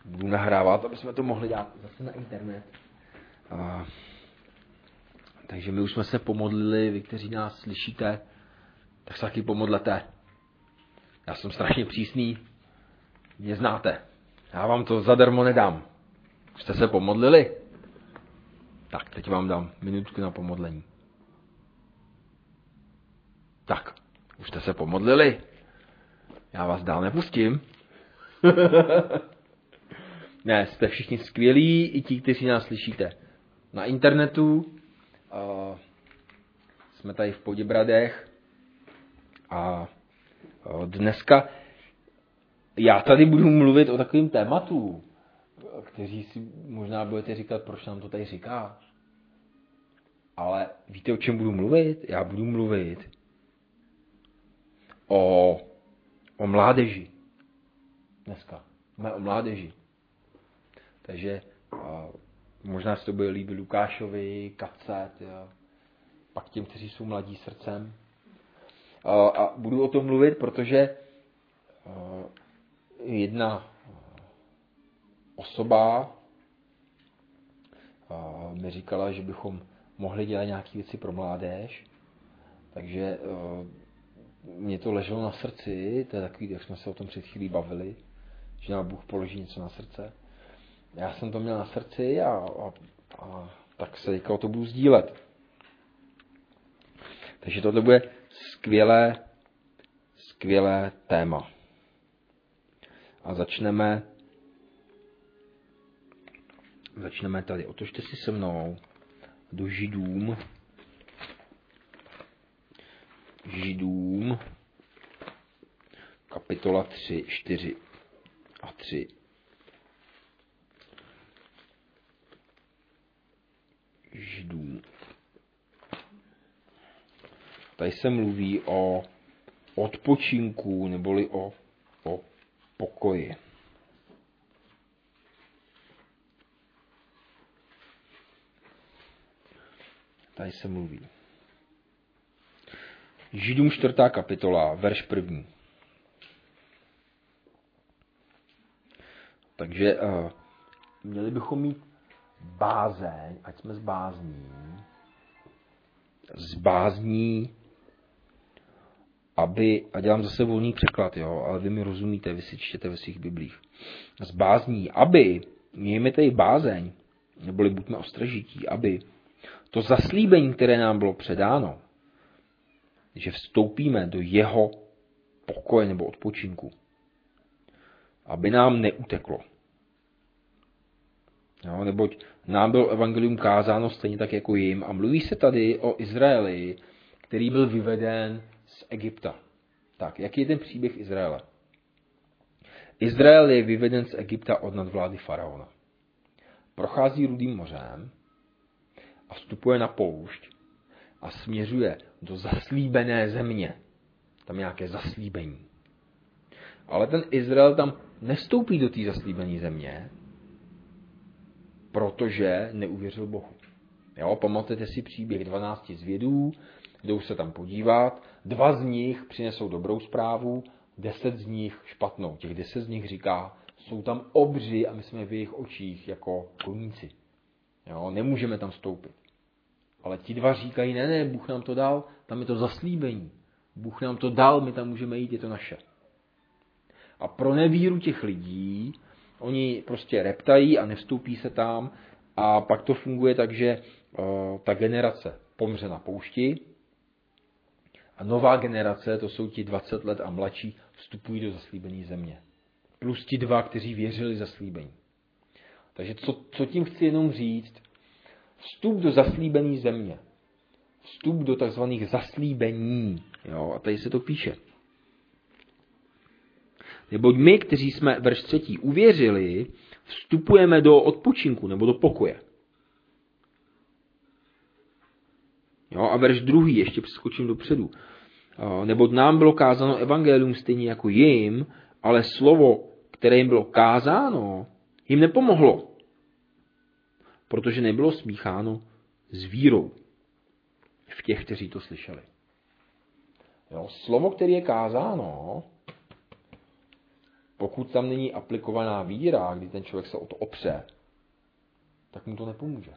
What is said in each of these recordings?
budu nahrávat, aby jsme to mohli dát zase na internet. Takže my už jsme se pomodlili, vy, kteří nás slyšíte, tak se taky pomodlete. Já jsem strašně přísný, mě znáte. Já vám to zadarmo nedám. Už jste se pomodlili? Tak, teď vám dám minutku na pomodlení. Tak, už jste se pomodlili? Já vás dál nepustím. Ne, jste všichni skvělí, i ti, kteří nás slyšíte na internetu. Jsme tady v Poděbradech. A dneska já tady budu mluvit o takovým tématu, kteří si možná budete říkat, proč nám to tady říkáš. Ale víte, o čem budu mluvit? Já budu mluvit o mládeži. Dneska. O mládeži. Takže možná se to bude líbit Lukášovi, Katce, pak těm, kteří jsou mladí srdcem. A budu o tom mluvit, protože jedna osoba mi říkala, že bychom mohli dělat nějaké věci pro mládež, takže mě to leželo na srdci, to je takový, jak jsme se o tom před chvílí bavili, že nám Bůh položí něco na srdce. Já jsem to měl na srdci a tak se teďka o to budu sdílet. Takže tohle bude skvělé téma. A začneme tady. Otočte si se mnou do Židům, kapitola 3, 4 a 3. Židům. Tady se mluví o odpočinku, neboli o pokoji. Tady se mluví. Židům 4. kapitola, verš 1. Takže měli bychom mít bázeň, ať jsme zbázní, a dělám zase volný překlad, jo, ale vy mi rozumíte, vy si čtěte ve svých biblích. Zbázní, mějme tady bázeň, neboli buďme ostražití, aby to zaslíbení, které nám bylo předáno, že vstoupíme do jeho pokoje nebo odpočinku, aby nám neuteklo. Jo, neboť nám bylo evangelium kázáno stejně tak jako jim. A mluví se tady o Izraeli, který byl vyveden z Egypta. Tak, jaký je ten příběh Izraele? Izrael je vyveden z Egypta od nadvlády faraona. Prochází Rudým mořem a vstupuje na poušť a směřuje do zaslíbené země. Tam nějaké zaslíbení. Ale ten Izrael tam nevstoupí do té zaslíbené země, protože neuvěřil Bohu. Jo, pamatujete si příběh 12 zvědů, jdou se tam podívat, 2 z nich přinesou dobrou zprávu, 10 z nich špatnou. Těch 10 z nich říká, jsou tam obři a my jsme v jejich očích jako koníci. Jo, nemůžeme tam vstoupit. Ale ti 2 říkají, ne, Bůh nám to dal, tam je to zaslíbení. Bůh nám to dal, my tam můžeme jít, je to naše. A pro nevíru těch lidí, oni prostě reptají a nevstoupí se tam a pak to funguje tak, že ta generace pomře na poušti a nová generace, to jsou ti 20 let a mladší, vstupují do zaslíbené země. Plus ti 2, kteří věřili zaslíbení. Takže co tím chci jenom říct? Vstup do zaslíbené země. Vstup do takzvaných zaslíbení. Jo, a tady se to píše. Neboť my, kteří jsme, verš 3, uvěřili, vstupujeme do odpočinku nebo do pokoje. Jo, a verš 2, ještě přeskočím dopředu. Neboť nám bylo kázáno evangelium stejně jako jim, ale slovo, které jim bylo kázáno, jim nepomohlo. Protože nebylo smícháno s vírou v těch, kteří to slyšeli. Jo, slovo, které je kázáno, pokud tam není aplikovaná víra, kdy ten člověk se o to opře, tak mu to nepomůže.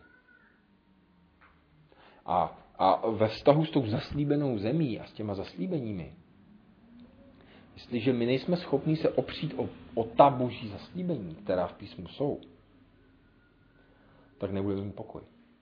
A ve vztahu s tou zaslíbenou zemí a s těma zaslíbeními, jestliže my nejsme schopni se opřít o ta boží zaslíbení, která v písmu jsou, tak nebudeme mít pokoj.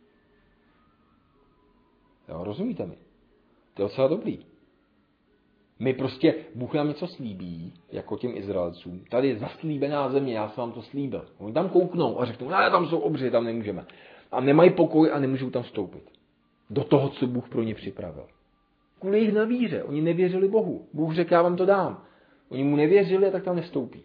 Jo, rozumíte mi? To je docela dobrý. My prostě, Bůh nám něco slíbí, jako těm Izraelcům. Tady je zaslíbená země, já jsem vám to slíbil. Oni tam kouknou a řeknou, ne, tam jsou obři, tam nemůžeme. A nemají pokoj a nemůžou tam vstoupit. Do toho, co Bůh pro ně připravil. Kvůli jejich nevíře. Oni nevěřili Bohu. Bůh řekl, já vám to dám. Oni mu nevěřili a tak tam nevstoupí.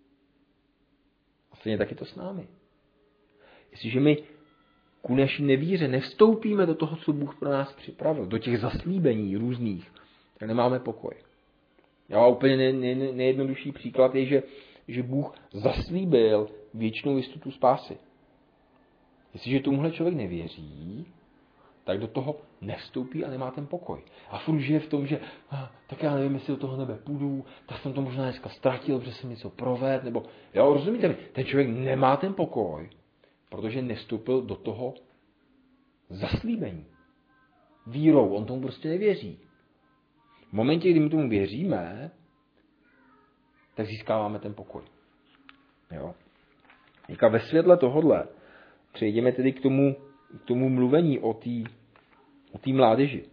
A stejně taky to s námi. Jestliže my kvůli naší nevíře nevstoupíme do toho, co Bůh pro nás připravil, do těch zaslíbení různých, tak nemáme pokoj. Já úplně nejjednodušší příklad je, že Bůh zaslíbil věčnou jistotu spásy. Jestliže tomuhle člověk nevěří, tak do toho nevstoupí a nemá ten pokoj. A furt žije v tom, že tak já nevím, jestli do toho nebe půjdu, tak jsem to možná dneska ztratil, protože jsem něco provedl, nebo jo, rozumíte mi, ten člověk nemá ten pokoj, protože nevstoupil do toho zaslíbení. Vírou, on tomu prostě nevěří. V momentě, kdy my tomu věříme, tak získáváme ten pokoj. Jo? Teďka ve světle tohodle přejdeme tedy k tomu mluvení o té mládeži.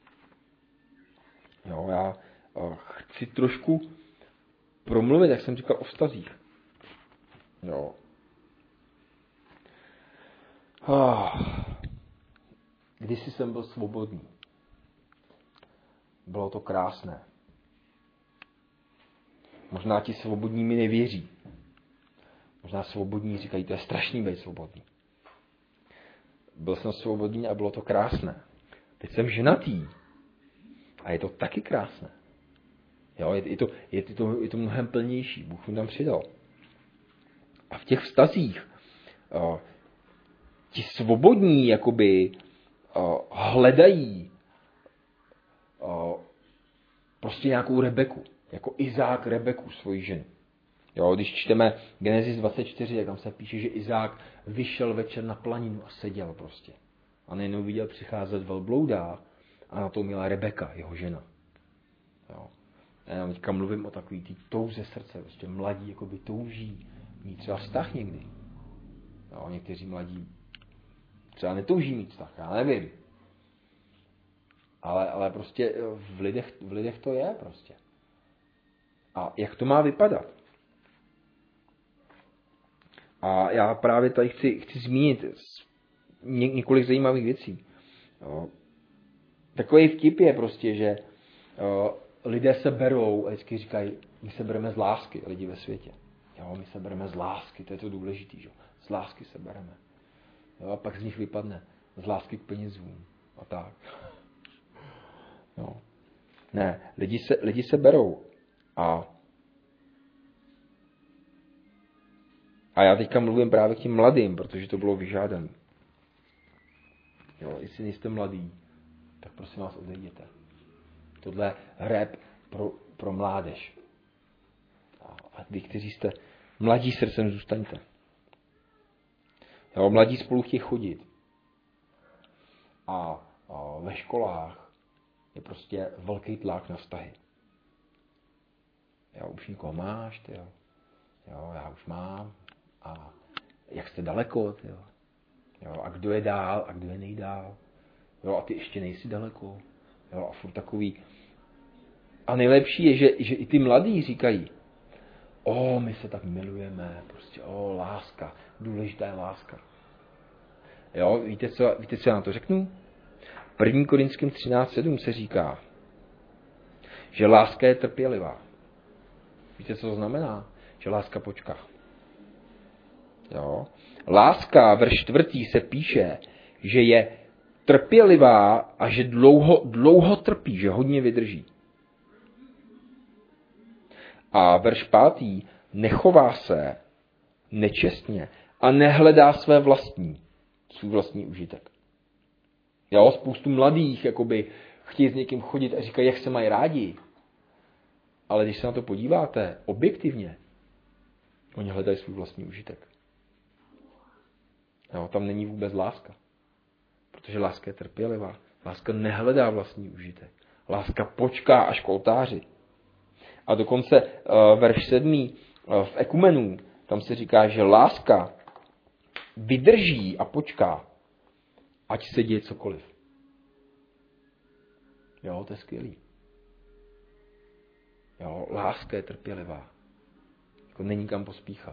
Jo, já chci trošku promluvit, jak jsem říkal, o vztazích. Jo. Kdysi jsem byl svobodný. Bylo to krásné. Možná ti svobodní mi nevěří. Možná svobodní říkají, to je strašný být svobodný. Byl jsem svobodný a bylo to krásné. Teď jsem ženatý. A je to taky krásné. Jo, je to mnohem plnější. Bůh mi tam přidal. A v těch vztazích ti svobodní jakoby hledají prostě nějakou Rebeku. Jako Izák Rebeku, svoji ženu. Jo, když čteme Genesis 24, tak tam se píše, že Izák vyšel večer na planinu a seděl prostě. A najednou viděl přicházet velblouda a na to měla Rebeka, jeho žena. Jo. Já teďka mluvím o takový tý touze srdce. Prostě mladí jakoby touží mít třeba vztah někdy. Jo, někteří mladí třeba netouží mít vztah, já nevím. Ale prostě v lidech to je prostě. A jak to má vypadat? A já právě tady chci zmínit několik zajímavých věcí. Jo. Takový vtip je prostě, že lidé se berou a vždycky říkají, my se bereme z lásky, lidi ve světě. Jo, my se bereme z lásky, to je to důležitý, že? Z lásky se bereme. Jo, a pak z nich vypadne z lásky k penězům a tak. Jo. Ne, lidi se berou a já teďka mluvím právě k těm mladým, protože to bylo vyžádané. Jo, jestli nejste mladý, tak prosím vás odejděte. Tohle je rap pro mládež. A vy, kteří jste mladí srdcem, zůstaňte. Jo, mladí spolu chtějí chodit. A ve školách je prostě velký tlak na vztahy. Jo, už někoho máš, ty jo. Jo, já už mám. A jak jste daleko, ty jo. Jo, a kdo je dál a kdo je nejdál. Jo, a ty ještě nejsi daleko. Jo, a furt takový. A nejlepší je, že i ty mladí říkají, my se tak milujeme, prostě, láska, důležitá je láska. Jo, víte, co já na to řeknu? 1. Korinským 13:7 se říká, že láska je trpělivá. Víte, co to znamená? Že láska počká. Jo. Láska, verš 4. se píše, že je trpělivá a že dlouho trpí, že hodně vydrží. A verš 5. nechová se nečestně a nehledá svůj vlastní užitek. Jo, spoustu mladých jakoby chtějí s někým chodit a říkají, jak se mají rádi. Ale když se na to podíváte objektivně, Oni hledají svůj vlastní užitek. Jo, tam není vůbec láska. Protože láska je trpělivá. Láska nehledá vlastní užitek. Láska počká až k oltáři. A dokonce verš 7. v Ekumenů, tam se říká, že láska vydrží a počká, ať se děje cokoliv. Jo, to je skvělý. Jo, láska je trpělivá. Jako není kam pospíchat.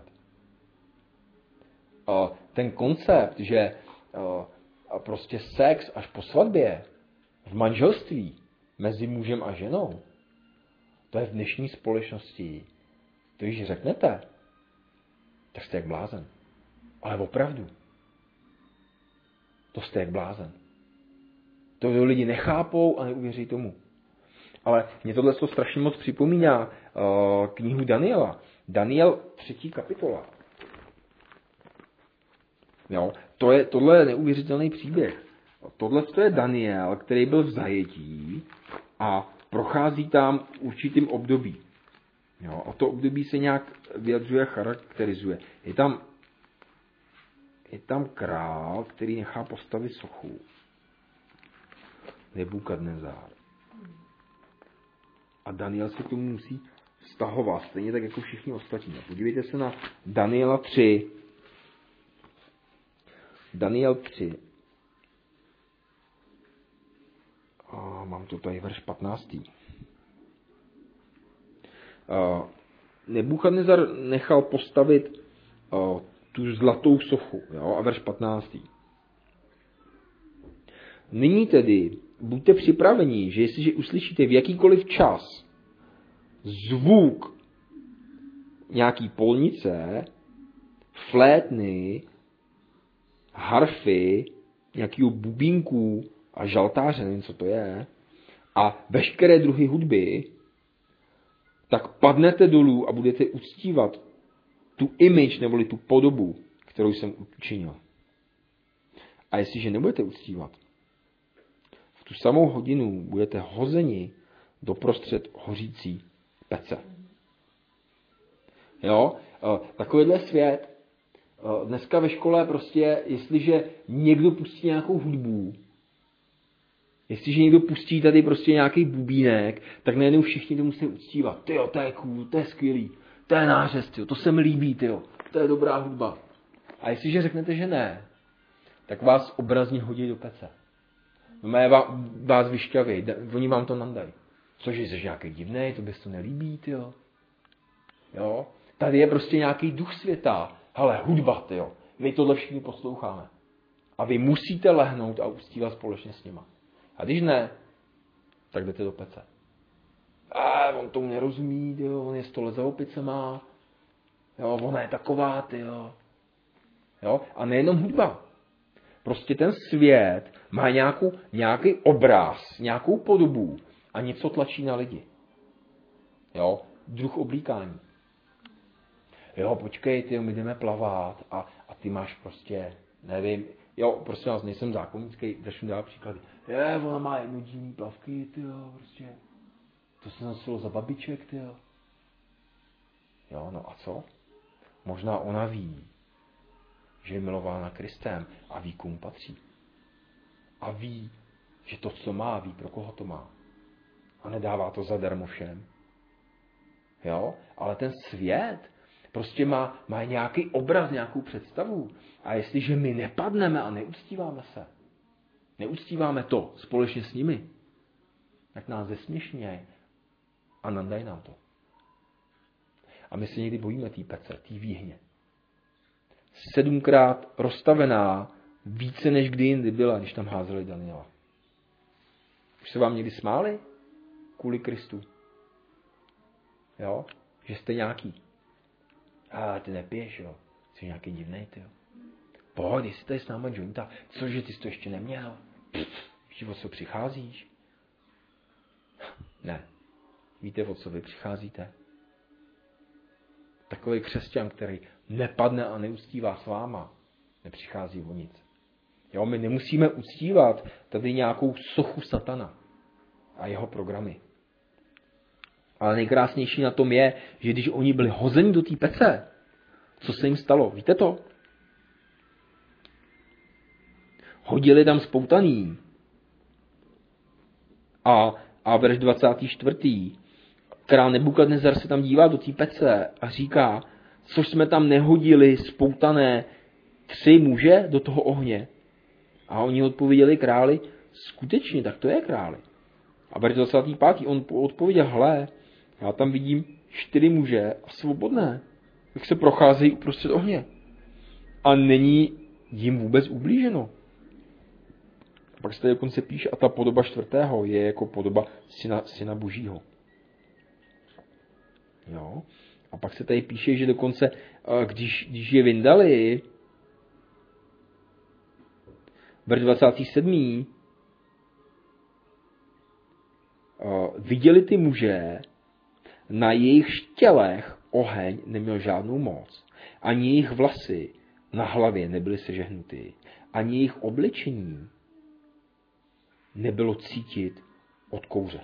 Ten koncept, že prostě sex až po svatbě, v manželství, mezi mužem a ženou, to je v dnešní společnosti. To když řeknete, tak jste jak blázen. Ale opravdu. To jste jak blázen. To lidi nechápou a neuvěří tomu. Ale mě tohle strašně moc připomíná knihu Daniela. Daniel 3. kapitola. Jo, tohle je neuvěřitelný příběh. Tohle je Daniel, který byl v zajetí a prochází tam určitým období. Jo, a to období se nějak vyjadřuje, charakterizuje. Je tam král, který nechá postavit sochu. Nebukadnezár. A Daniel se k tomu musí vztahovat, stejně tak jako všichni ostatní. Podívejte se na Daniela 3. Daniel 3. A mám to tady verš 15. Nebukadnezar nechal postavit tu zlatou sochu. Jo? A verš 15. Nyní tedy buďte připraveni, že jestliže uslyšíte v jakýkoliv čas zvuk nějaký polnice, flétny, harfy, nějakého bubínku a žaltáře, nevím, co to je, a veškeré druhy hudby, tak padnete dolů a budete uctívat tu image neboli tu podobu, kterou jsem učinil. A jestliže nebudete uctívat, v tu samou hodinu budete hozeni doprostřed hořící pece. Jo, takovýhle svět. Dneska ve škole prostě, jestliže někdo pustí nějakou hudbu, jestliže někdo pustí tady prostě nějaký bubínek, tak najednou všichni to musí uctívat. Tyjo, to je cool, to je skvělý, to je nářez, tyjo, to se mi líbí, tyjo, to je dobrá hudba. A jestliže řeknete, že ne, tak vás obrazně hodí do pece. Vás vyšťaví, oni vám to nandají. Cože, jsi nějaký divnej, to bys to nelíbí, tyjo. Jo? Tady je prostě nějaký duch světa. Hele, hudba, tyjo. Vy tohle všichni posloucháme. A vy musíte lehnout a uctívat společně s nima. A když ne, tak jdete do pece. On tomu nerozumí, tyjo, on je 100 let za opicema. Jo, ona je taková, tyjo. Jo? A nejenom hudba. Prostě ten svět má nějaký obraz, nějakou podobu a něco tlačí na lidi. Jo? Druh oblíkání. Jo, počkej, ty, my jdeme plavat a ty máš prostě, nevím, jo, prostě nás nejsem zákonický, začnu dát příklady. Ona má jednodílný plavky, ty jo, prostě. To se nosilo za babiček, ty jo. Jo, no a co? Možná ona ví, že je milována Kristem a ví, komu patří. A ví, že to, co má, ví, pro koho to má. A nedává to zadarmo všem. Jo, ale ten svět prostě má nějaký obraz, nějakou představu. A jestliže my nepadneme a neuctíváme to společně s nimi, tak nás zesměšnějí a nandají nám to. A my se někdy bojíme té pece, té výhně. 7krát rozstavená, více než kdy jindy byla, když tam házeli Daniela. Už se vám někdy smáli? Kvůli Kristu. Jo? Že jste nějaký. Ty nepiješ, jo? Jsi nějaký divnej, ty jo? Pojď, jsi tady s náma jointa. Cože, ty jsi to ještě neměl? Víš, o co přicházíš? Ne. Víte, o co vy přicházíte? Takový křesťan, který nepadne a neuctívá s váma, nepřichází o nic. Jo, my nemusíme uctívat tady nějakou sochu satana a jeho programy. Ale nejkrásnější na tom je, že když oni byli hozeni do té pece, Co se jim stalo? Víte to? Hodili tam spoutaný. A verš 24. Král Nebukadnezar se tam dívá do té pece a říká, což jsme tam nehodili spoutané 3 muže do toho ohně. A oni odpověděli králi, skutečně, tak to je králi. A verš 25. on odpověděl, hle, já tam vidím 4 muže a svobodné, jak se procházejí uprostřed ohně. A není jim vůbec ublíženo. A pak se tady dokonce píše, a ta podoba 4. je jako podoba syna Božího. Jo? A pak se tady píše, že dokonce, když je vyndali, verš 27. Viděli ty muže, na jejich tělech oheň neměl žádnou moc. Ani jejich vlasy na hlavě nebyly sežehnuty. Ani jejich obličení nebylo cítit od kouře.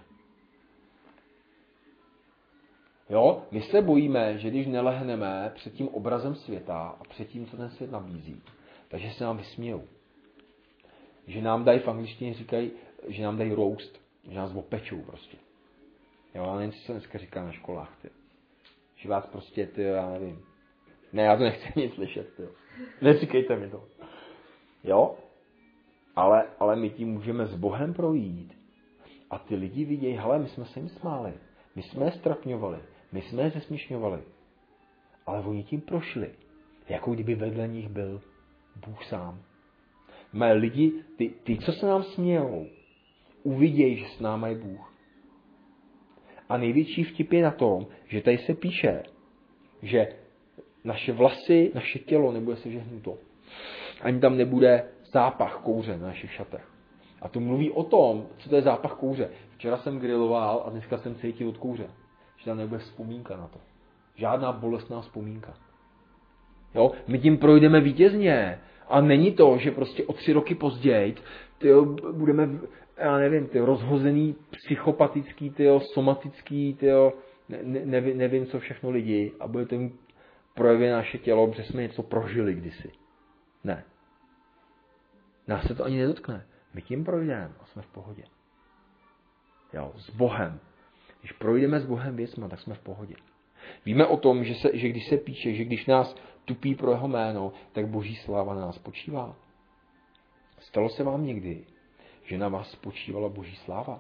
Jo, my se bojíme, že když nelehneme před tím obrazem světa a před tím, co ten svět nabízí, takže se nám vysmějou. Že nám dají, v angličtině říkají, že nám dají roast, že nás opečou prostě. Jo, já nevím, co se dneska říká na školách, ty. Že vás prostě, ty, já nevím. Ne, já to nechci nic slyšet, ty. Neříkejte mi to. Jo? Ale my tím můžeme s Bohem projít. A ty lidi vidějí, hele, my jsme se jim smáli. My jsme je strapňovali. My jsme je zesměšňovali. Ale oni tím prošli. Jako kdyby vedle nich byl Bůh sám. Mé lidi, ty, co se nám smějou, uvidějí, že s náma je Bůh. A největší vtip je na tom, že tady se píše, že naše vlasy, naše tělo nebude sežehnuto. Ani tam nebude zápach kouře na našich šatech. A to mluví o tom, co to je zápach kouře. Včera jsem griloval a dneska jsem cítil od kouře. Že tam nebude vzpomínka na to. Žádná bolestná vzpomínka. Jo? My tím projdeme vítězně. A není to, že prostě o 3 roky později budeme, já nevím, rozhozený, psychopatický, somatický, nevím co všechno lidi a bude to projevit naše tělo, protože jsme něco prožili kdysi. Ne. Nás se to ani nedotkne. My tím projdeme a jsme v pohodě. Jo, s Bohem. Když projdeme s Bohem věcma, tak jsme v pohodě. Víme o tom, že když se píše, že když nás tupí pro jeho jméno, tak Boží sláva na nás spočívá. Stalo se vám někdy, že na vás spočívala Boží sláva?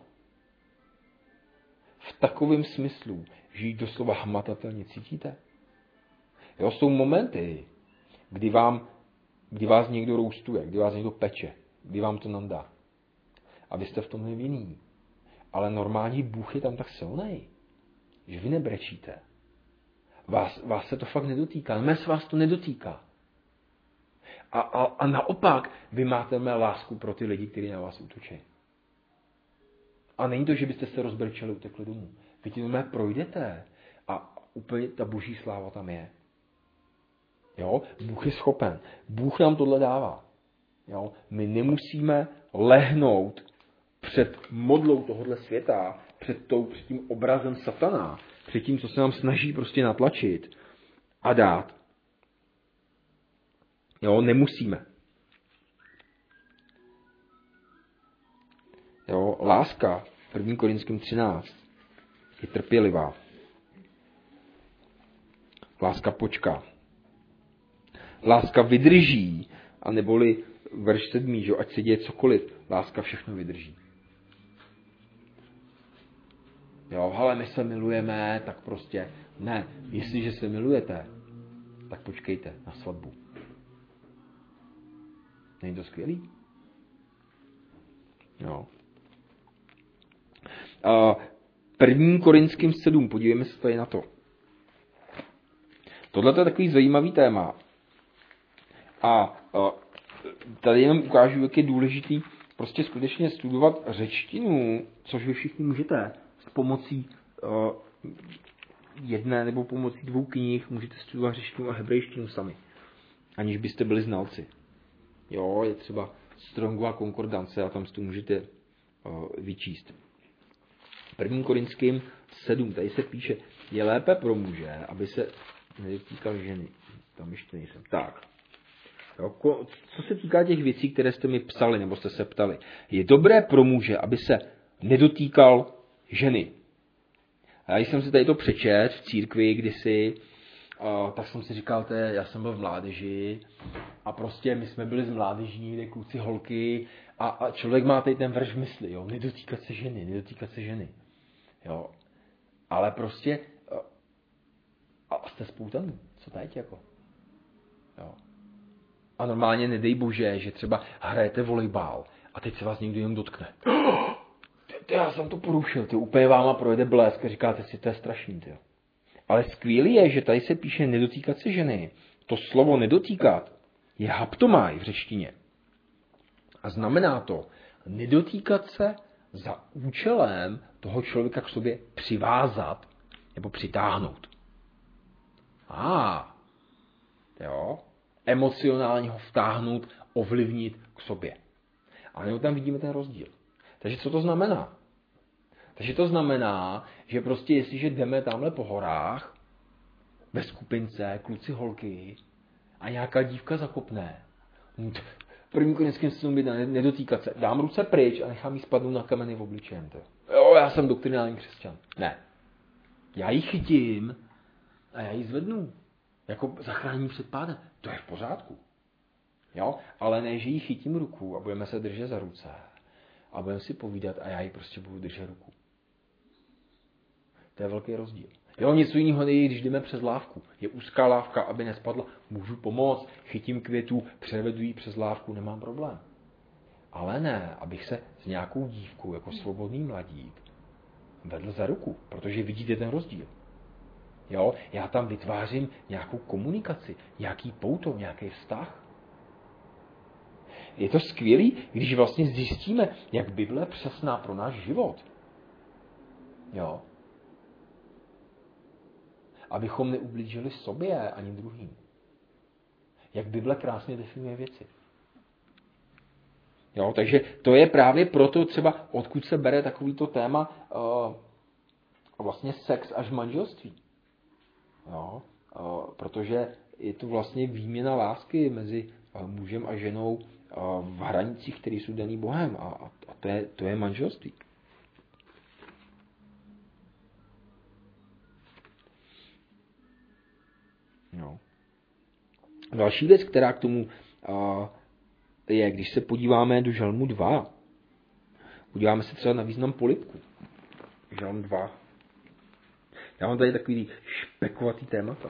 V takovém smyslu, že ji doslova hmatatelně cítíte? Jo, jsou momenty, kdy vás někdo roustuje, kdy vás někdo peče, kdy vám to nandá. A vy jste v tom nevinní. Ale normální Bůh je tam tak silný, že vy nebrečíte. Vás se to fakt nedotýká. Mé se vás to nedotýká. A naopak, vy máte mé lásku pro ty lidi, kteří na vás útočí. A není to, že byste se rozbrčeli, utekli domů. Vy tím mé projdete a úplně ta Boží sláva tam je. Jo? Bůh je schopen. Bůh nám tohle dává. Jo? My nemusíme lehnout před modlou tohohle světa, před tím obrazem satana, před tím, co se nám snaží prostě natlačit a dát. Jo, nemusíme. Jo, láska, 1. Korinským 13, je trpělivá. Láska počká. Láska vydrží, a neboli verš 7, že ať se děje cokoliv, láska všechno vydrží. Jo, ale my se milujeme, tak prostě ne. Jestliže se milujete, tak počkejte na svatbu. Není to skvělý? Jo. 1. Korinským 7, podívejme se tady na to. Tohle je takový zajímavý téma. A tady jenom ukážu, jak je důležitý prostě skutečně studovat řečtinu, což vy všichni můžete s pomocí jedné nebo pomocí 2 knih můžete studovat řečtinu a hebrejštinu sami, aniž byste byli znalci. Jo, je třeba Strongova konkordance a tam si to můžete vyčíst. 1. Korinským 7, tady se píše, je lépe pro muže, aby se nedotýkal ženy. Tam ještě nejsem. Tak. Jo, co se týká těch věcí, které jste mi psali, nebo jste se ptali. Je dobré pro muže, aby se nedotýkal ženy. A já jsem si tady to přečet v církvi kdysi, tak jsem si říkal, já jsem byl v mládeži a prostě my jsme byli z mládeží, někde kluci, holky a člověk má tady ten verš v mysli, jo, nedotýkat se ženy. Jo. Ale prostě a jste spoutaný, co teď jako? Jo. A normálně nedej bože, že třeba hrajete volejbal a teď se vás někdo jenom dotkne. Já jsem to porušil, úplně váma projede blesk a říkáte si, to je strašný. Tyjo. Ale skvělý je, že tady se píše nedotýkat se ženy. To slovo nedotýkat je haptomai v řečtině. A znamená to nedotýkat se za účelem toho člověka k sobě přivázat nebo přitáhnout. Jo. Emocionálně ho vtáhnout, ovlivnit k sobě. A nebo tam vidíme ten rozdíl. Takže co to znamená? Takže to znamená, že prostě jestliže jdeme tamhle po horách, ve skupince, kluci, holky, a nějaká dívka zakopne, první koneckým slovem by nedotýkat se. Dám ruce pryč a nechám jí spadnout na kameny v obličejem. Jo, já jsem doktrinální křesťan. Ne. Já ji chytím a já ji zvednu. Jako zachrání před pádem. To je v pořádku. Jo? Ale ne, že ji chytím ruku a budeme se držet za ruce. A budeme si povídat a já ji prostě budu držet ruku. To je velký rozdíl. Jo, něco jiného je, když jdeme přes lávku. Je úzká lávka, aby nespadla. Můžu pomoct, chytím květu, převedu ji přes lávku, nemám problém. Ale ne, abych se s nějakou dívkou, jako svobodný mladík, vedl za ruku, protože vidíte ten rozdíl. Jo, já tam vytvářím nějakou komunikaci, nějaký pouto, nějaký vztah. Je to skvělý, když vlastně zjistíme, jak Bible je přesná pro náš život. Jo. Abychom neublížili sobě ani druhým. Jak Bible krásně definuje věci. Jo, takže to je právě proto třeba, odkud se bere takovýto téma vlastně sex až manželství. Jo, protože je to vlastně výměna lásky mezi mužem a ženou v hranicích, které jsou daný Bohem. A to je manželství. No. Další věc, která k tomu je, když se podíváme do Žalmu 2, podíváme se třeba na význam polibku. Žalm 2. Já mám tady takový špekovatý témata.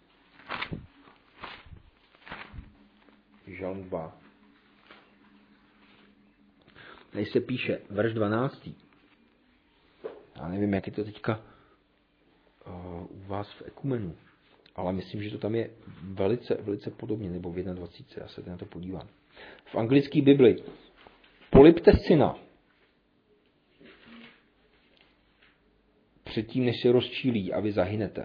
Žalm 2. Tady se píše, verš 12. Já nevím, jak je to teďka u vás v ekumenu, ale myslím, že to tam je velice, velice podobně, nebo v 21. Já se na to podívám. V anglické Bibli polibte syna předtím, než se rozčílí a vy zahynete.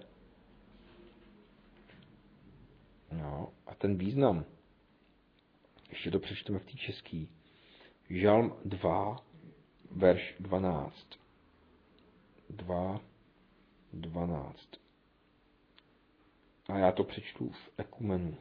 No, a ten význam, ještě to přečteme v té české. Žalm 2, verš 12. 2, 12. A já to přečtu v ekumenu.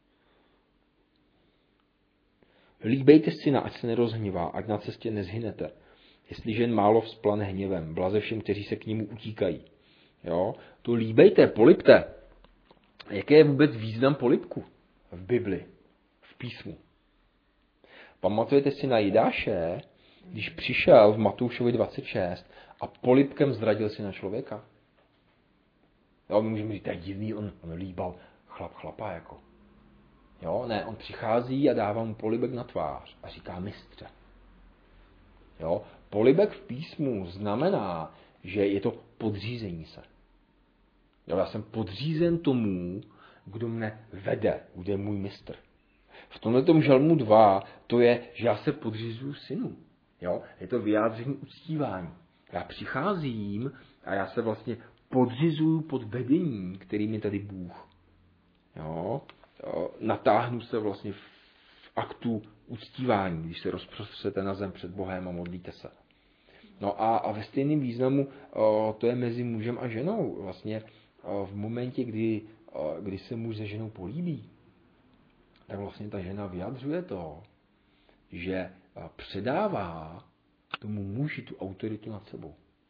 Líbejte syna, ať se nerozhnívá, ať na cestě nezhynete. Jestliže jen málo vzplane hněvem, blaze všem, kteří se k němu utíkají. Jo? To líbejte, polibte. Jaký je vůbec význam polibku v Bibli, v písmu? Pamatujete si na Jidáše, když přišel v Matoušovi 26 a polibkem zradil si na člověka? Jo, my můžeme říct, to je divný, on líbal chlapa jako. Jo, ne, on přichází a dává mu polibek na tvář a říká mistře. Jo, polibek v písmu znamená, že je to podřízení se. Jo, já jsem podřízen tomu, kdo mne vede, kdo je můj mistr. V tomhletom žalmu 2 to je, že já se podřizuju synu. Jo, je to vyjádření uctívání. Já přicházím a já se vlastně podřizuju pod vedení, kterým je tady Bůh. Jo, natáhnu se vlastně v aktu uctívání, když se rozprostřete na zem před Bohem a modlíte se. No a ve stejném významu to je mezi mužem a ženou. Vlastně v momentě, kdy když se muž se ženou políbí, tak vlastně ta žena vyjadřuje to, že předává tomu muži tu autoritu nad sebou.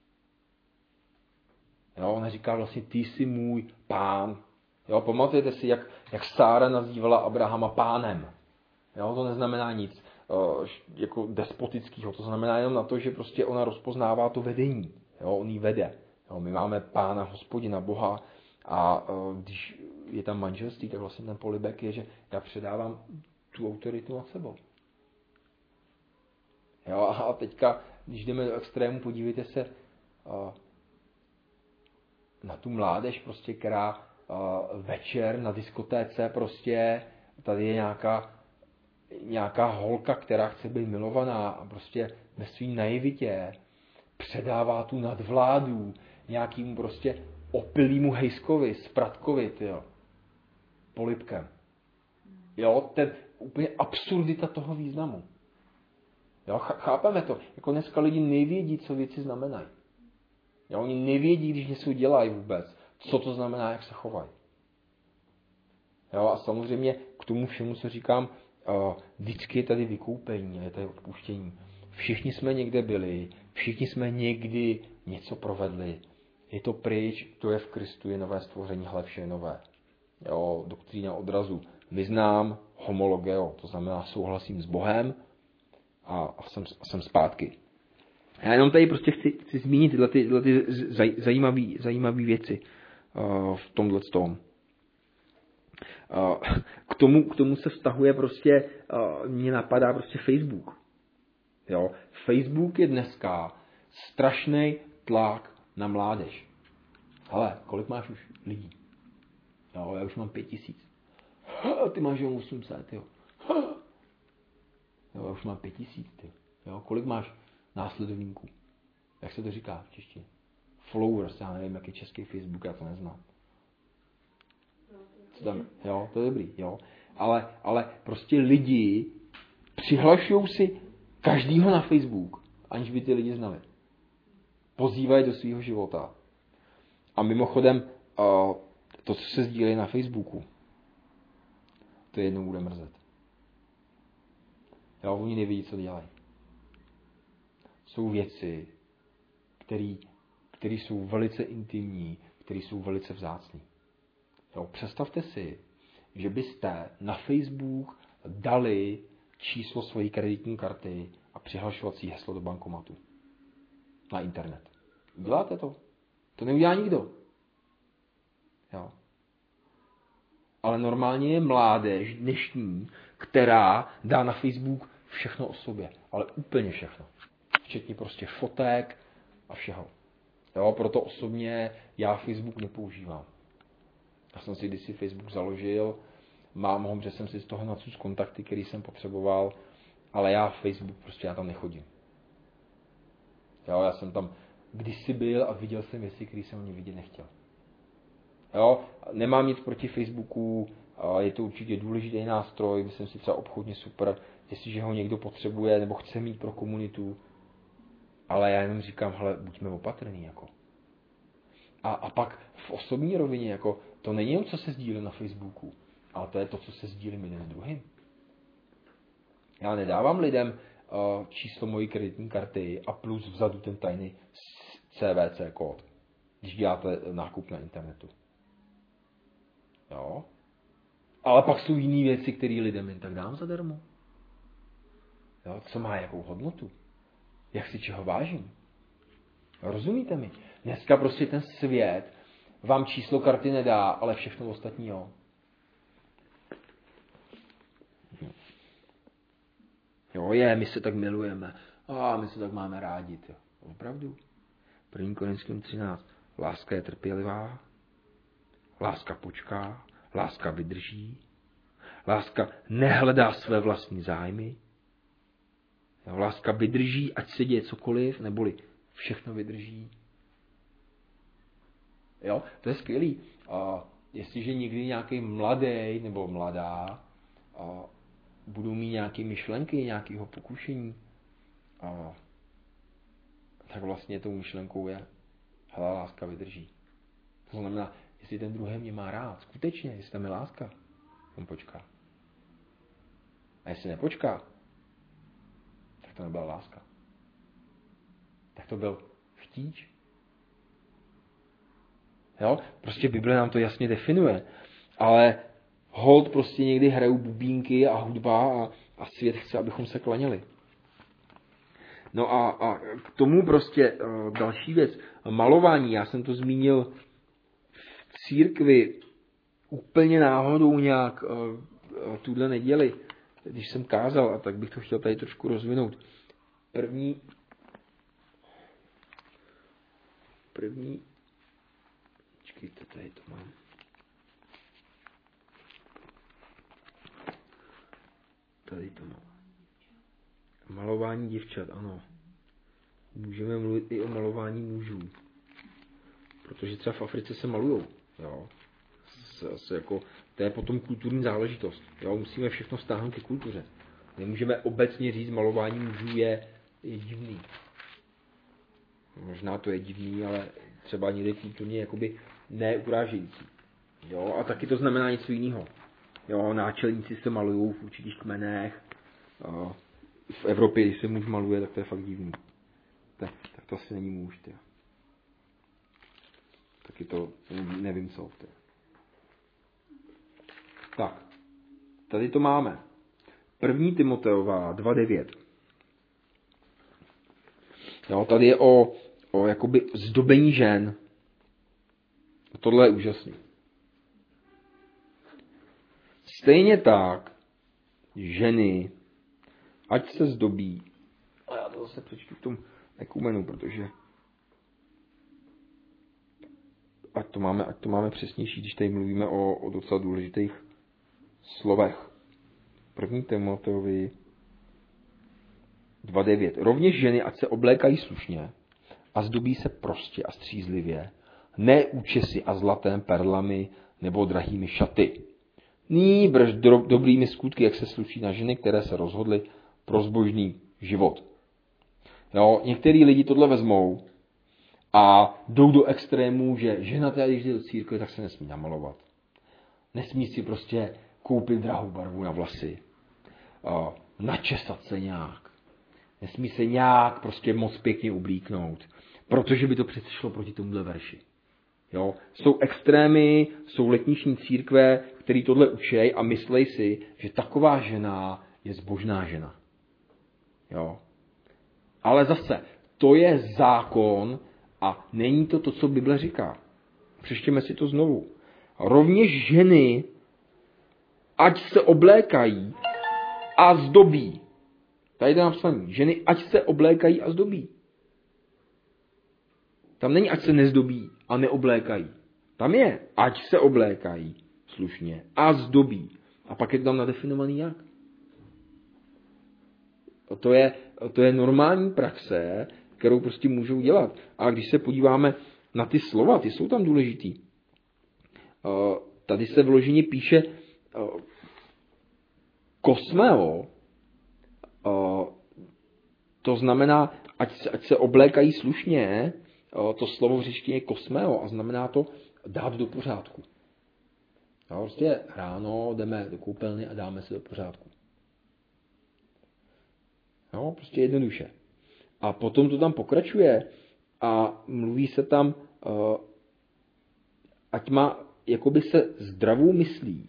Jo, ona říká vlastně, ty jsi můj pán. Jo, pamatujete si, jak Sára nazývala Abrahama pánem. Jo, to neznamená nic jako despotického, to znamená jenom na to, že prostě ona rozpoznává to vedení. Jo, on jí vede. Jo, my máme pána, Hospodina, Boha a když je tam manželství, tak vlastně ten polibek je, že já předávám tu autoritu nad sebou. Jo, a teďka, když jdeme do extrému, podívejte se na tu mládež, prostě, která večer na diskotéce prostě, tady je nějaká holka, která chce být milovaná a prostě ve svým naivitě předává tu nadvládu nějakému prostě opilýmu hejskovi, spratkovi, polibkem. Jo, ten úplně absurdita toho významu. Jo, chápeme to. Jako dneska lidi nevědí, co věci znamenají. Jo, oni nevědí, když něco dělají vůbec, co to znamená, jak se chovají. Jo, a samozřejmě k tomu všemu, co říkám, vždycky je tady vykoupení, je tady odpuštění. Všichni jsme někde byli, všichni jsme někdy něco provedli. Je to pryč, to je v Kristu, je nové stvoření, hle, vše je nové. Jo, doktrína odrazu. Vyznám homologeo, to znamená souhlasím s Bohem a jsem zpátky. Já jenom tady prostě chci zmínit tyhle zajímavé věci v tomhle tom. K tomu se vztahuje prostě, mě napadá prostě Facebook. Jo? Facebook je dneska strašný tlak na mládež. Hele, kolik máš už lidí? Jo, já už mám 5000. Ty máš 800, jo. Jo, já už mám 5000, jo. Kolik máš následovníků? Jak se to říká v češtině? Followers, já nevím, jaký český Facebook, já to neznám. Co tam? Jo, to je dobrý, jo. Ale prostě lidi přihlašují si každýho na Facebook, aniž by ty lidi znali. Pozývají do svého života. A mimochodem, to, co se sdílí na Facebooku, to jednou bude mrzet. Jo, oni nevědí, co dělají. Jsou věci, které jsou velice intimní, které jsou velice vzácné. Jo, představte si, že byste na Facebook dali číslo své kreditní karty a přihlašovací heslo do bankomatu. Na internet. Děláte to? To neudělá nikdo. Jo. Ale normálně je mládež dnešní, která dá na Facebook všechno o sobě. Ale úplně všechno. Včetně prostě fotek a všeho. Jo, proto osobně já Facebook nepoužívám. Já jsem si kdysi Facebook založil, mám ho, že jsem si z toho nacud kontakty, který jsem potřeboval, ale já Facebook prostě já tam nechodím. Jo, já jsem tam kdysi byl a viděl jsem věci, které jsem ani vidět nechtěl. Jo, nemám nic proti Facebooku, je to určitě důležitý nástroj, myslím si třeba obchodně super, jestliže ho někdo potřebuje nebo chce mít pro komunitu, ale já jenom říkám, hele, buďme opatrný, jako. A pak v osobní rovině, jako, to není jen, co se sdílí na Facebooku, ale to je to, co se sdílím jeden s druhým. Já nedávám lidem číslo mojí kreditní karty a plus vzadu ten tajný CVC kód, když děláte nákup na internetu. Jo? Ale pak jsou jiné věci, které lidem jen tak dám zadarmo. Jo? Co má jakou hodnotu? Jak si čeho vážím? Rozumíte mi? Dneska prostě ten svět vám číslo karty nedá, ale všechno ostatní jo. Jo, my se tak milujeme. My se tak máme rádi. Jo. Opravdu. 1. Korinským 13. Láska je trpělivá. Láska počká. Láska vydrží. Láska nehledá své vlastní zájmy. Jo, láska vydrží, ať se děje cokoliv, neboli všechno vydrží. Jo, to je skvělý. Jestliže někdy nějaký mladý nebo mladá budou mít nějaké myšlenky, nějakého pokušení, tak vlastně tou myšlenkou je, hele, láska vydrží. To znamená, jestli ten druhý mě má rád. Skutečně, jestli tam je láska. On počká. A jestli nepočká, tak to nebyla láska. Tak to byl chtíč. Jo? Prostě Bible nám to jasně definuje. Ale hold prostě někdy hrajou bubínky a hudba a svět chce, abychom se klaněli. No a k tomu prostě další věc. Malování, já jsem to zmínil v církvi úplně náhodou nějak tuhle neděli, když jsem kázal, a tak bych to chtěl tady trošku rozvinout. První, počkejte, tady to mám. Tady to mám. Malování děvčat, ano. Můžeme mluvit i o malování mužů. Protože třeba v Africe se malujou. Jo. Jako, to je potom kulturní záležitost. Jo. Musíme všechno stáhnout ke kultuře. Nemůžeme obecně říct, malování mužů je divný. Možná to je divný, ale třeba někdy kulturně jakoby neurážející. Jo. A taky to znamená něco jiného. Jo. Náčelníci se malují v určitých kmenech. V Evropě, když se muž maluje, tak to je fakt divný. Tak to asi není muž, tě. Taky to nevím co. Tě. Tak, tady to máme. 1. Timoteová 2.9. Jo, tady je o jakoby zdobení žen. Tohle je úžasný. Stejně tak ženy, ať se zdobí. A já to zase přečtu v tom ekumenu, protože ať to máme přesnější, když tady mluvíme o docela důležitých slovech. 1. Timoteovi 2.9. Rovněž ženy, ať se oblékají slušně a zdobí se prostě a střízlivě, ne účesy a zlatem, perlami nebo drahými šaty. Nýbrž dobrými skutky, jak se sluší na ženy, které se rozhodly pro zbožný život. Jo, některý lidi tohle vezmou a jdou do extrému, že žena teda, když jde do církve, tak se nesmí namalovat. Nesmí si prostě koupit drahou barvu na vlasy. Načesat se nějak. Nesmí se nějak prostě moc pěkně oblíknout. Protože by to přece šlo proti tomuhle verši. Jo? Jsou extrémy, jsou letniční církve, který tohle učej a myslej si, že taková žena je zbožná žena. Jo? Ale zase, to je zákon a není to, co Bible říká. Přečtěme si to znovu. Rovněž ženy, ať se oblékají a zdobí. Tady je napsané. Ženy, ať se oblékají a zdobí. Tam není, ať se nezdobí a neoblékají. Tam je, ať se oblékají slušně a zdobí. A pak je to tam nadefinovaný jak. To je normální praxe, kterou prostě můžou dělat. A když se podíváme na ty slova, ty jsou tam důležitý. Tady se vloženě píše kosmeo, to znamená, ať se oblékají slušně, to slovo v řečtině je kosmeo a znamená to dát do pořádku. Jo, prostě ráno jdeme do koupelny a dáme se do pořádku. Jo, prostě jednoduše. A potom to tam pokračuje a mluví se tam, ať má jakoby se zdravou myslí.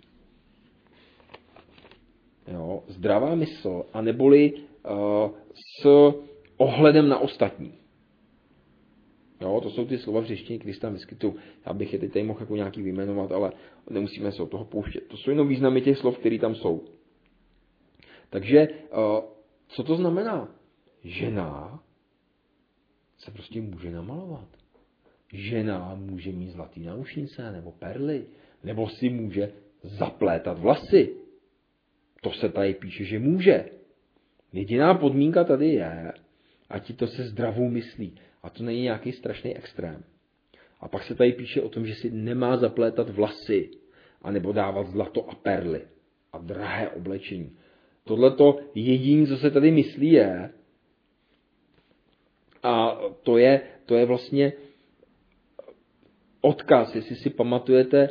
Jo, zdravá mysl, a neboli s ohledem na ostatní. Jo, to jsou ty slova v řečtině, které se tam vyskytují. Já bych je teď tady mohl jako nějaký vyjmenovat, ale nemusíme se od toho pouštět. To jsou jenom významy těch slov, které tam jsou. Takže, co to znamená? Žena se prostě může namalovat. Žena může mít zlatý náušnice nebo perly, nebo si může zaplétat vlasy. To se tady píše, že může. Jediná podmínka tady je, ať ti to se zdravou myslí. A to není nějaký strašný extrém. A pak se tady píše o tom, že si nemá zaplétat vlasy, anebo dávat zlato a perly a drahé oblečení. Tohleto jediné, co se tady myslí, je, a to je vlastně odkaz, jestli si pamatujete,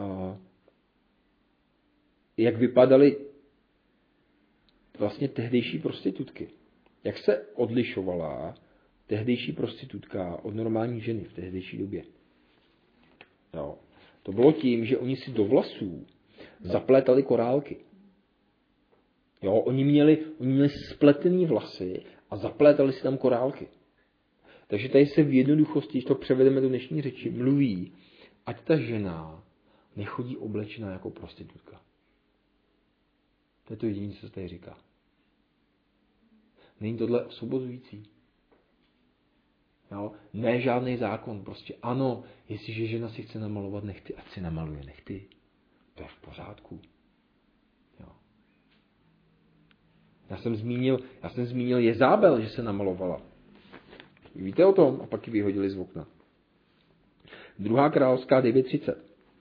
jak vypadaly vlastně tehdejší prostitutky. Jak se odlišovala tehdejší prostitutka od normální ženy v tehdejší době. Jo. To bylo tím, že oni si do vlasů zaplétali korálky. Jo, oni měli spletený vlasy a zaplétali si tam korálky. Takže tady se v jednoduchosti, když to převedeme do dnešní řeči, mluví, ať ta žena nechodí oblečená jako prostitutka. To je to jediné, co se tady říká. Není tohle osvobozující? Jo? Ne žádný zákon, prostě ano, jestliže žena si chce namalovat nechty, ať si namaluje nechty. To je v pořádku. Jo. Já jsem zmínil Jezábel, že se namalovala. Víte o tom? A pak ji vyhodili z okna. 2. královská 9:30.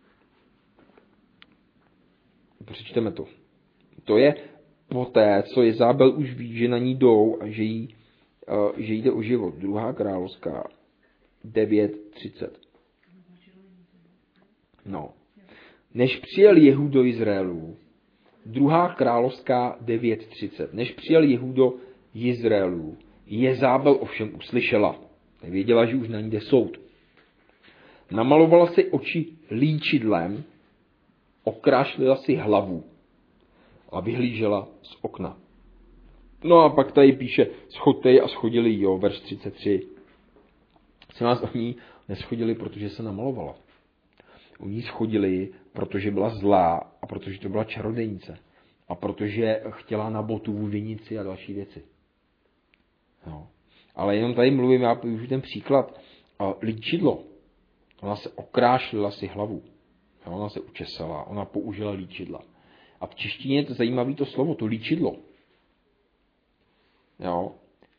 Přečteme to. To je poté, co Jezábel už ví, že na ní jdou a že jde o život. 2. královská 9:30. No. Než přijel Jehu do Izraelu, 2. královská 9:30. Než přijel Jehu do Izraelu, Jezábel ovšem uslyšela. Nevěděla, že už na ní jde soud. Namalovala si oči líčidlem, okrášlila si hlavu a vyhlížela z okna. No a pak tady píše, schodte a schodili, jo, verš 33. Se nás o ní neschodili, protože se namalovala. O ní schodili, protože byla zlá a protože to byla čarodejnice. A protože chtěla na botu vinici a další věci. No. Ale jenom tady mluvím, já použiju ten příklad. Líčidlo. Ona se okrášlila si hlavu. Ona se učesala, ona použila líčidla. A v češtině je to zajímavé to slovo, to líčidlo. Jo.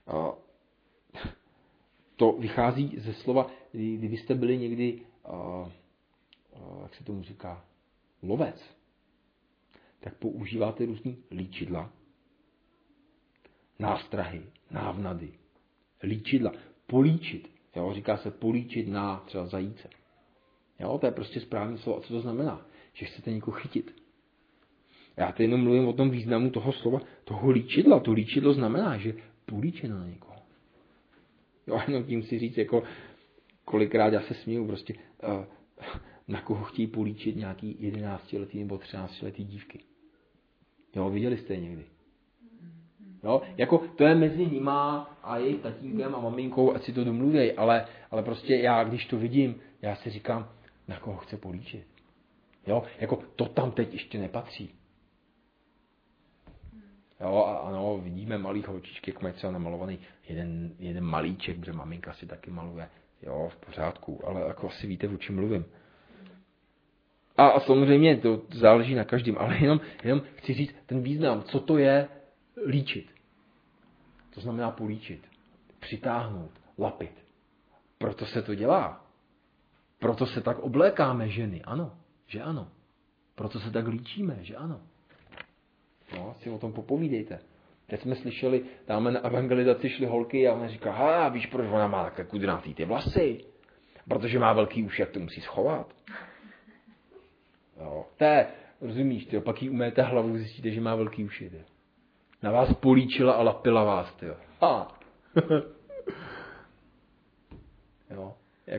To vychází ze slova, kdybyste byli někdy, jak se tomu říká, lovec, tak používáte různý líčidla, nástrahy, návnady, líčidla, políčit. Jo, říká se políčit na třeba zajíce. Jo, to je prostě správný slovo. A co to znamená? Že chcete někoho chytit. Já teď jenom mluvím o tom významu toho slova, toho líčidla. To líčidlo znamená, že políčeno na někoho. Jo, jenom tím si říct, jako kolikrát já se směju prostě, na koho chtějí políčit nějaký 11letý nebo 13letý dívky. Jo, viděli jste je někdy? Jo, jako to je mezi nima a jejich tatínkem a maminkou, ať si to domluvěj, ale prostě já, když to vidím, já si říkám, na koho chce políčit. Jo, jako to tam teď ještě nepatří. Jo, a ano, vidíme malý holčičky, jak mají třeba namalovaný jeden malíček, protože maminka si taky maluje. Jo, v pořádku, ale jako asi víte, o čem mluvím. A samozřejmě to záleží na každém, ale jenom chci říct ten význam, co to je líčit. To znamená políčit, přitáhnout, lapit. Proto se to dělá. Proto se tak oblékáme ženy, ano, že ano. Proto se tak líčíme, že ano. No, si o tom popovídejte. Teď jsme slyšeli, tam na evangelizaci šly holky a ona říká, víš, proč ona má takhle kudrnatý ty vlasy? Protože má velký uši, jak to musí schovat. Jo, rozumíš, tyjo, pak jí umejete hlavu, zjistíte, že má velký uši. Tyjo. Na vás políčila a lapila vás, tyjo. Jo,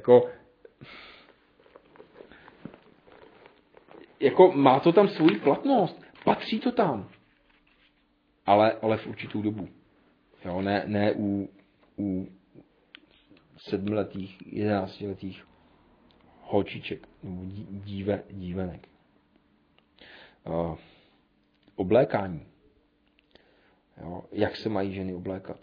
jako má to tam svou platnost, patří to tam, ale v určitou dobu. Jo, ne u 7letých, 11letých holčiček nebo dívenek. Oblékání. Jo, jak se mají ženy oblékat?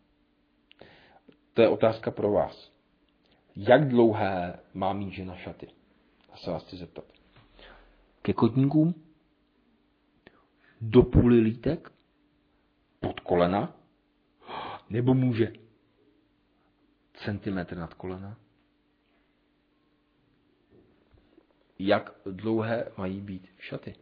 To je otázka pro vás. Jak dlouhé má mít žena šaty? Já se vás chci zeptat. Ke kotníkům? Do půly lítek? Pod kolena? Nebo může centimetr nad kolena? Jak dlouhé mají být šaty?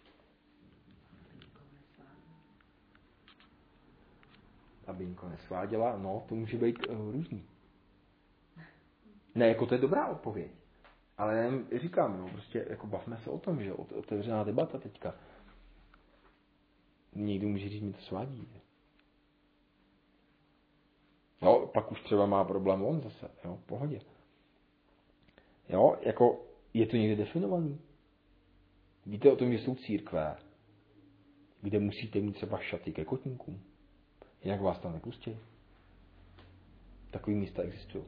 Aby nikoho nesváděla, no, to může být různý. Ne, jako to je dobrá odpověď. Ale já jim říkám, no, prostě jako bavme se o tom, že otevřená debata teďka. Někdo může říct, mi to svádí. Jo, pak už třeba má problém on zase, jo, v pohodě. Jo, jako je to někde definovaný. Víte o tom, že jsou církve, kde musíte mít třeba šaty ke kotníkům. Jinak vás tam nepustí. Takový místa existují.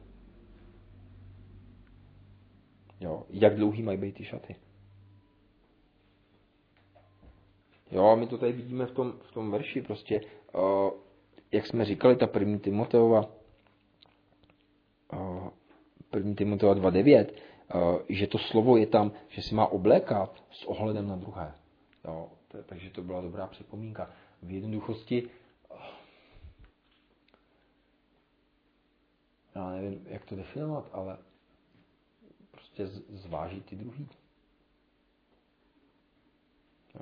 Jo, jak dlouhý mají být ty šaty? Jo, a my to tady vidíme v tom verši prostě, jak jsme říkali, ta 1. Timoteova 2:9, že to slovo je tam, že si má oblékat s ohledem na druhé. Jo, takže to byla dobrá připomínka. V jednoduchosti, já nevím, jak to definovat, ale prostě zvážit ty druhý. Jo.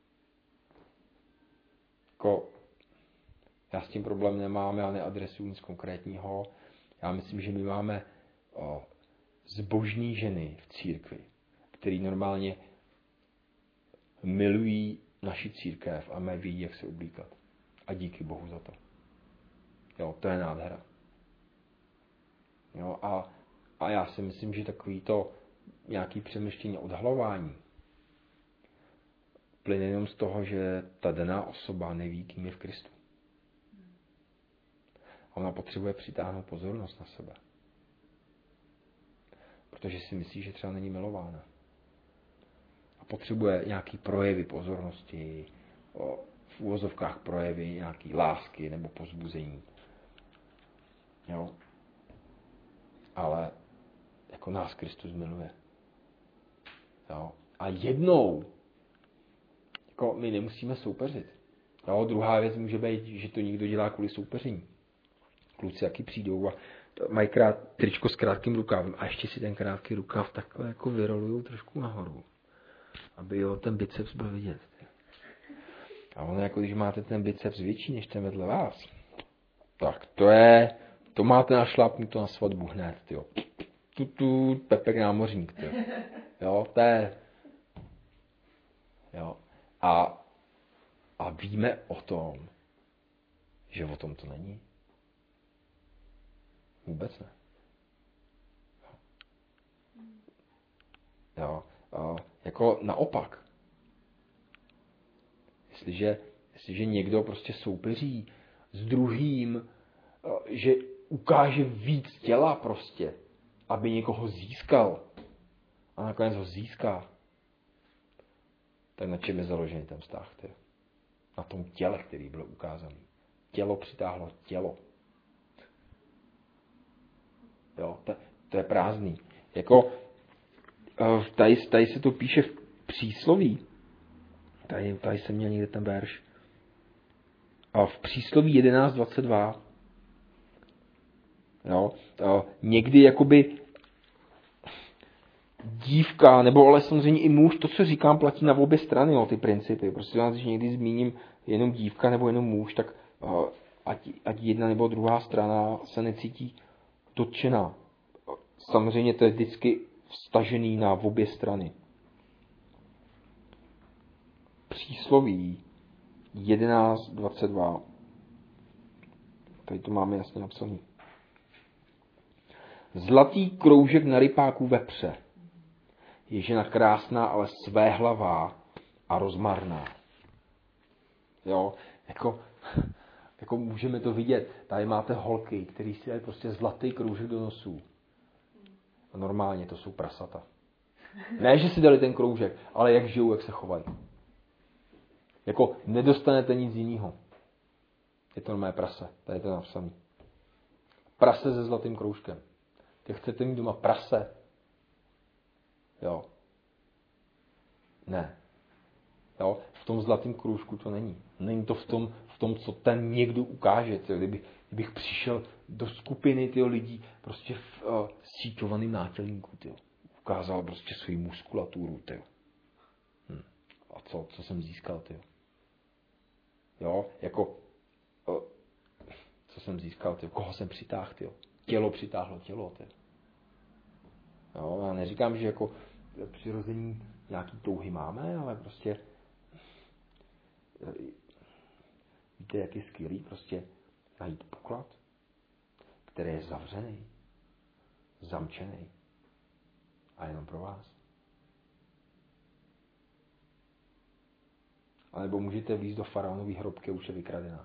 Jako, já s tím problém nemám, já neadresuji nic konkrétního. Já myslím, že my máme zbožní ženy v církvi, který normálně milují naši církev a ví, jak se oblíkat. A díky Bohu za to. Jo, to je nádhera. Jo, a já si myslím, že takový to nějaký přemýšlení, odhalování plyne jenom z toho, že ta daná osoba neví, kým je v Kristu. A ona potřebuje přitáhnout pozornost na sebe. Protože si myslí, že třeba není milována. A potřebuje nějaký projevy pozornosti, v úvozovkách projevy nějaký lásky nebo povzbuzení. Jo? Ale jako nás Kristus miluje. Jo? A jednou jako my nemusíme soupeřit. Jo? Druhá věc může být, že to někdo dělá kvůli soupeření. Kluci jaký přijdou a mají tričko s krátkým rukávem a ještě si ten krátký rukáv takhle jako vyrolujou trošku nahoru, aby ten biceps byl vidět. A ono jako když máte ten biceps větší než ten vedle vás, tak to máte našlápnuto na svatbu hned, tyjo. Pepek námořník, tyjo. Jo, to je. Jo. A víme o tom, že o tom to není. Vůbec ne. Jo. Jako naopak. Jestliže někdo prostě soupeří s druhým, že ukáže víc těla prostě, aby někoho získal a nakonec ho získá, tak na čem je založený ten vztah? Tyjo? Na tom těle, který byl ukázaný. Tělo přitáhlo tělo. Jo, to je prázdný. Jako, tady se to píše v přísloví. Tady jsem měl někde ten verš. A v přísloví 11:22. Jo, někdy jakoby dívka, nebo ale samozřejmě i muž, to, co říkám, platí na obě strany, jo, ty principy. Prostě když někdy zmíním jenom dívka nebo jenom muž, tak ať jedna nebo druhá strana se necítí dotčená. Samozřejmě to je vždycky vztažený na obě strany. Přísloví 11:22. Tady to máme jasně napsaný. Zlatý kroužek na rypáku vepře. Je žena krásná, ale svéhlavá a rozmarná. Jo, jako můžeme to vidět. Tady máte holky, který si dají prostě zlatý kroužek do nosů. A normálně to jsou prasata. Ne, že si dali ten kroužek, ale jak žijou, jak se chovají. Jako nedostanete nic jiného. Je to mé prase. Tady je to napsané. Prase se zlatým kroužkem. Ty chcete mít doma prase? Jo. Ne. Jo. V tom zlatém kroužku to není. Není to v tom, co ten někdo ukáže. Kdybych přišel do skupiny lidí prostě v síťovaným nátělníku. Ukázal prostě svou muskulaturu. A co jsem získal? Jo, jako co jsem získal? Koho jsem přitáhl? Tělo přitáhlo tělo. Jo, já neříkám, že jako přirození nějaký touhy máme, ale prostě víte, jak je skvělý prostě najít poklad, který je zavřený, zamčený a jenom pro vás. A nebo můžete vlízt do faraonový hrobky a už je vykradená.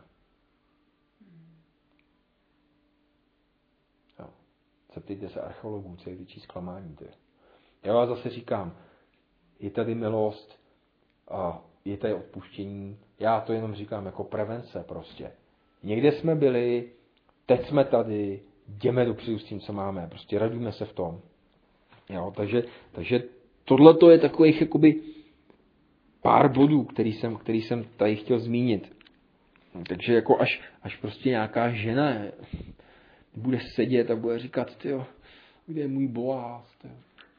Jo. Zeptejte se archeologů, co je větší zklamání. To je. Já vás zase říkám, je tady milost a je tady odpuštění. Já to jenom říkám jako prevence prostě. Někde jsme byli, teď jsme tady, jdeme dopředu s tím, co máme. Prostě radíme se v tom. Jo, takže tohle je takových jakoby pár bodů, který jsem tady chtěl zmínit. Takže jako až prostě nějaká žena bude sedět a bude říkat, tyjo, kde je můj Boáz, tyjo.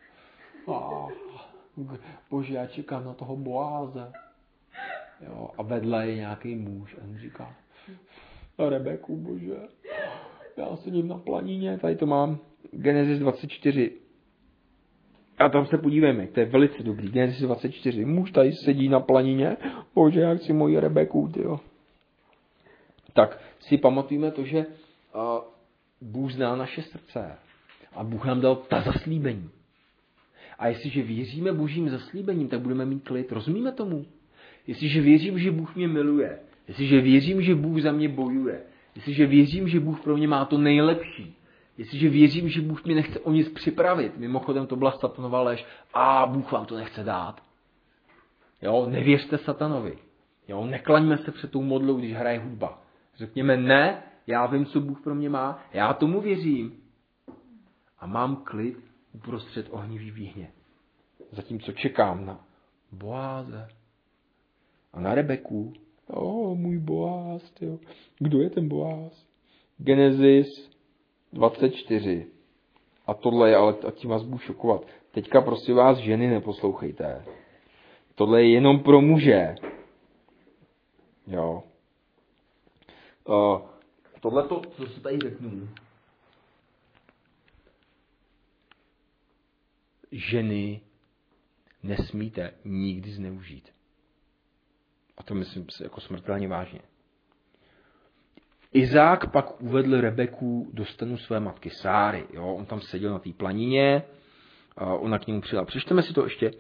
Bože, já čekám na toho Boáze. Jo, a vedle je nějaký muž a on říká, Rebeku, bože, já sedím na planině, tady to mám, Genesis 24. A tam se podívejme, to je velice dobrý, Genesis 24. Muž tady sedí na planině, bože, já chci moji Rebeku, tyjo. Tak si pamatujeme to, že Bůh zná naše srdce a Bůh nám dal ta zaslíbení. A jestliže věříme Božím zaslíbením, tak budeme mít klid. Rozumíme tomu? Jestliže věřím, že Bůh mě miluje, jestliže věřím, že Bůh za mě bojuje, jestliže věřím, že Bůh pro mě má to nejlepší, jestliže věřím, že Bůh mě nechce o nic připravit, mimochodem to byla satanova lež, a Bůh vám to nechce dát. Jo, nevěřte satanovi. Jo, neklaňme se před tou modlou, když hraje hudba. Řekněme, ne, já vím, co Bůh pro mě má, já tomu věřím. A mám klid uprostřed ohnivý výhně. Zatímco čekám na Boáze a na Rebeku. Můj Boáz, tyjo. Kdo je ten Boáz? Genesis 24. A tohle je, ale tím vás budu šokovat. Teďka prosím vás, ženy, neposlouchejte. Tohle je jenom pro muže. Jo. Tohleto, co se tady řeknu, ženy nesmíte nikdy zneužít. A to myslím si jako smrtelně vážně. Izák pak uvedl Rebeku do stanu své matky Sáry. Jo? On tam seděl na té planině, ona k němu přijela. Přečteme si to ještě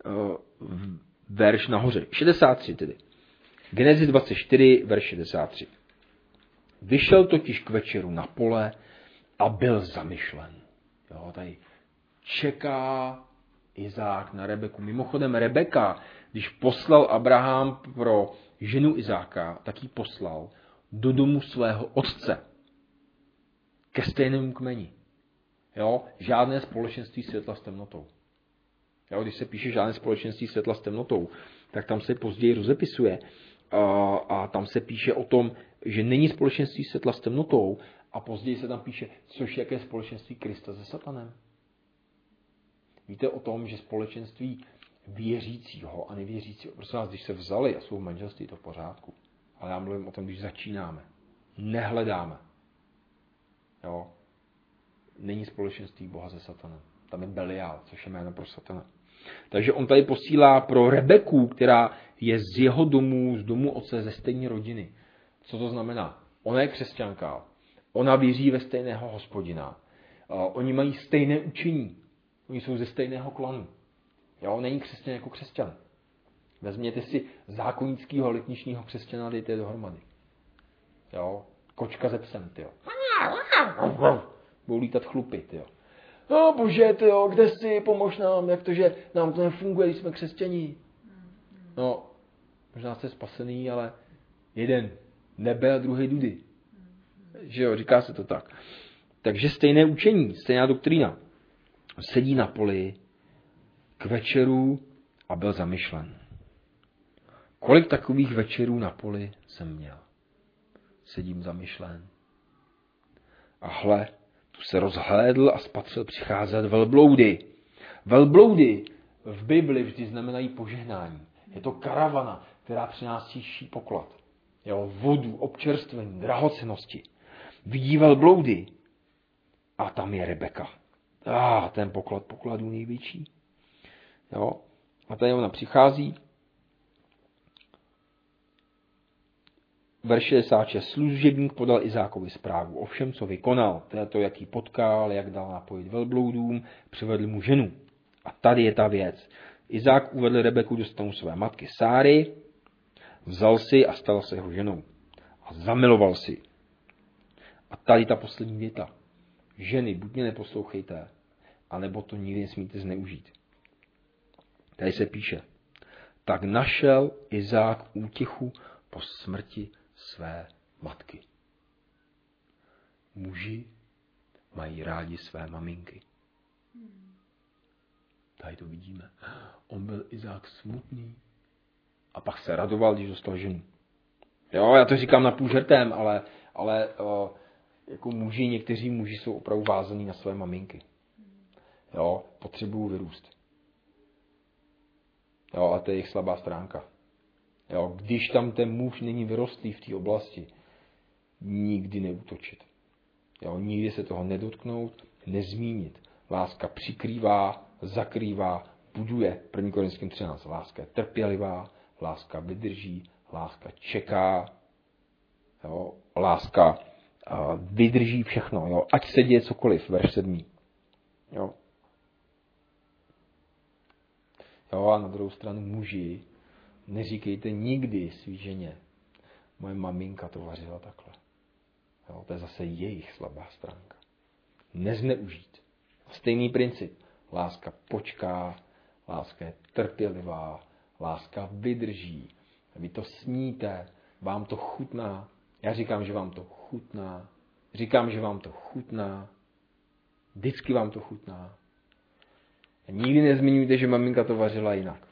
verš nahoře. 63 tedy. Genesis 24, verš 63. Vyšel totiž k večeru na pole a byl zamyšlen. Jo, tady čeká Izák na Rebeku. Mimochodem Rebeka, když poslal Abraham pro ženu Izáka, tak ji poslal do domu svého otce. Ke stejnému kmeni. Jo, žádné společenství světla s temnotou. Jo, když se píše žádné společenství světla s temnotou, tak tam se později rozepisuje a tam se píše o tom, že není společenství světla s temnotou a později se tam píše, což jaké společenství Krista se satanem. Víte o tom, že společenství věřícího a nevěřícího, prosím vás, když se vzali a jsou v manželství, to v pořádku. Ale já mluvím o tom, když začínáme. Nehledáme. Jo. Není společenství Boha se satanem. Tam je Belial, což je jméno pro satana. Takže on tady posílá pro Rebeku, která je z jeho domu, z domu otce, ze stejné rodiny. Co to znamená? Ona je křesťanka. Ona věří ve stejného Hospodina. Oni mají stejné učení. Oni jsou ze stejného klanu. Jo, není křesťan jako křesťan. Vezměte si zákonického letničního křesťana, dejte dohromady. Jo, kočka ze psem, tyjo. Budou lítat chlupy, tyjo. No bože, tyjo, kde jsi, pomož nám, jak to, že nám to nefunguje, když jsme křesťaní. No, možná jste spasený, ale jeden nebe a druhý dudy. Že jo, říká se to tak. Takže stejné učení, stejná doktrína. Sedí na poli k večeru a byl zamyšlen. Kolik takových večerů na poli jsem měl? Sedím zamyšlen. A hle, tu se rozhlédl a spatřil přicházet velbloudy. Velbloudy v Bibli vždy znamenají požehnání. Je to karavana, která přináší poklad. Jo, vodu, občerstvení, drahocennosti. Vidí velbloudy a tam je Rebeka. ten poklad pokladů největší. Jo. A tady ona přichází. Verš 66. Služebník podal Izákovi zprávu o všem, co vykonal. To je to, jaký potkal, jak dal napojit velbloudům, přivedl mu ženu. A tady je ta věc. Izák uvedl Rebeku do stanu své matky Sáry, vzal si a stal se jeho ženou. A zamiloval si. A tady ta poslední věta. Ženy, buď mě neposlouchejte, anebo to nikdy nesmíte zneužít. Tady se píše. Tak našel Izák útěchu po smrti své matky. Muži mají rádi své maminky. Tady to vidíme. On byl Izák smutný a pak se radoval, když dostal ženu. Jo, já to říkám na půl žertem, ale jako někteří muži jsou opravdu vázaní na své maminky. Jo, potřebují vyrůst. Jo, a to je jejich slabá stránka. Jo, když tam ten muž není vyrostlý v té oblasti, nikdy neútočit. Jo, nikdy se toho nedotknout, nezmínit. Láska přikrývá, zakrývá, buduje. 1. Korinským 13. Láska je trpělivá, láska vydrží, láska čeká, jo, láska vydrží všechno. Jo, ať se děje cokoliv, verš 7. Jo. Jo, a na druhou stranu muži, neříkejte nikdy svý ženě, moje maminka to vařila takhle. Jo, to je zase jejich slabá stránka. Nezneužít. Stejný princip. Láska počká, láska je trpělivá, láska vydrží. Vy to sníte, vám to chutná. Já říkám, že vám to chutná. Říkám, že vám to chutná. Vždycky vám to chutná. A nikdy nezmiňujte, že maminka to vařila jinak.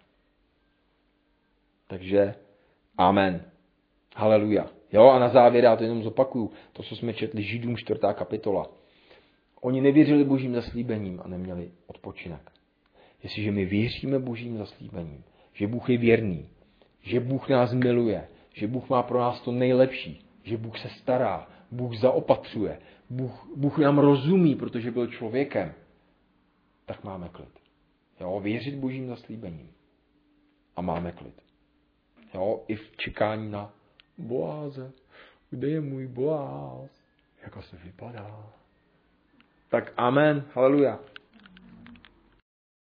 Takže amen. Haleluja. Jo, a na závěr já to jenom zopakuju. To, co jsme četli, Židům 4. kapitola. Oni nevěřili božím zaslíbením a neměli odpočinek. Jestliže my věříme božím zaslíbením, že Bůh je věrný, že Bůh nás miluje, že Bůh má pro nás to nejlepší, že Bůh se stará, Bůh zaopatřuje, Bůh nám rozumí, protože byl člověkem, tak máme klid. Jo, věřit božím zaslíbením. A máme klid. Jo, i v čekání na Boáze. Kde je můj Boáz? Jak asi vypadá? Tak amen, haleluja.